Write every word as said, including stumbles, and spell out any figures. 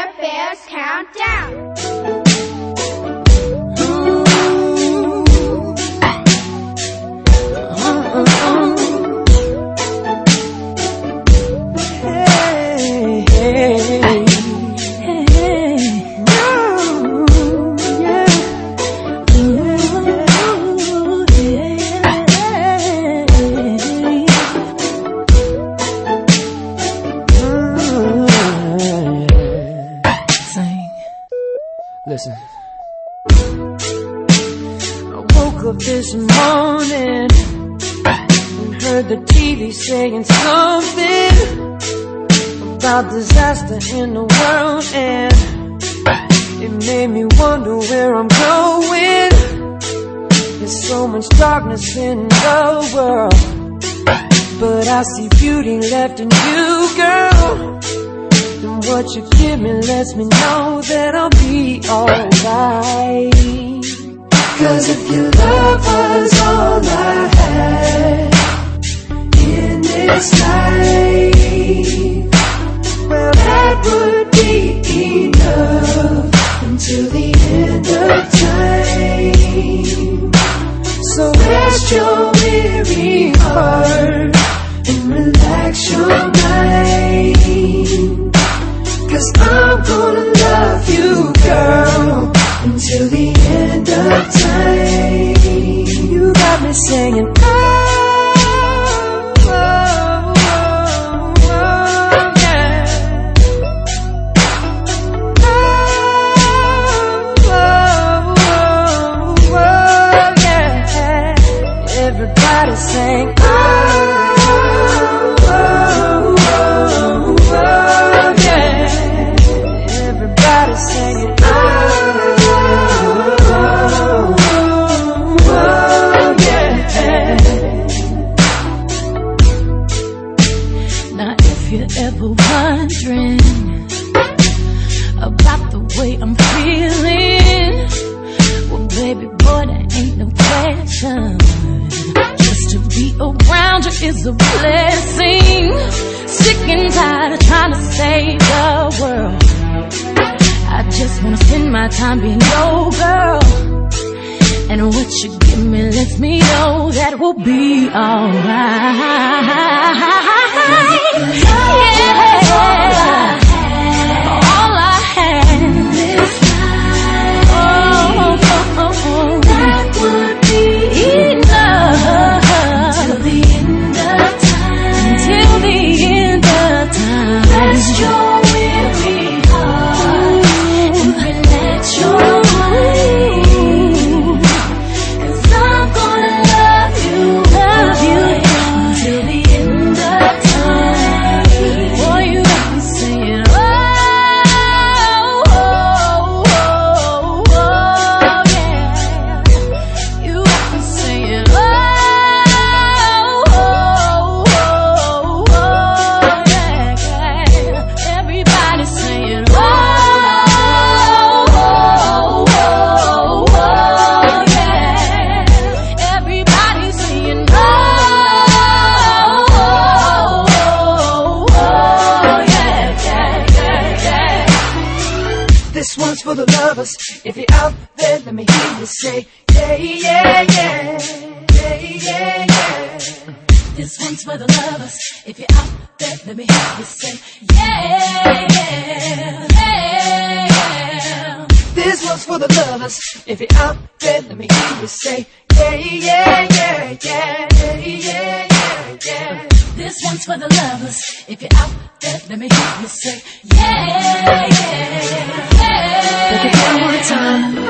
Bears Countdown. Listen. I woke up this morning and heard the T V saying something about disaster in the world, and it made me wonder where I'm going. There's so much darkness in the world, but I see beauty left in you, girl. And what you give me lets me know that I'll be alright. Cause if your love was all I had in this life, well, that would be enough until the end of time. So rest your weary heart and relax your mind, 'cause I'm gonna love you, girl, until the end of time. You got me singing, oh, oh, oh, oh, yeah. Oh, oh, oh, oh, yeah. Everybody sing, oh, oh, oh, oh, yeah. Everybody singing, oh, oh, oh, yeah. Now if you're ever wondering about the way I'm feeling, well, baby boy, that ain't no question. Just to be around you is a blessing. Sick and tired of trying to save the world. I just wanna spend my time being your girl, and what you give me lets me know that we'll be alright. Yeah, all I had in this life, oh, oh, oh, oh, that would be enough till the end of time. Till the end of time. Rest your weary heart. Your mind, 'cause I'm gonna love you, love you until the end of time. Boy, you got me saying, oh, oh, oh, oh, yeah. You got me saying, oh, oh, oh, oh, yeah. Everybody saying, oh. This one's for the lovers. If you're out there, let me hear you say, yeah, yeah, yeah, yeah, yeah, yeah. This one's for the lovers. If you're out there, let me hear you say, yeah, yeah, yeah, yeah. This one's for the lovers. If you're out there, let me hear you say, yeah, yeah, yeah, yeah, yeah, yeah, yeah. This one's for the lovers. If you're out there, let me hear you say, yeah, yeah, yeah. Break it down one time.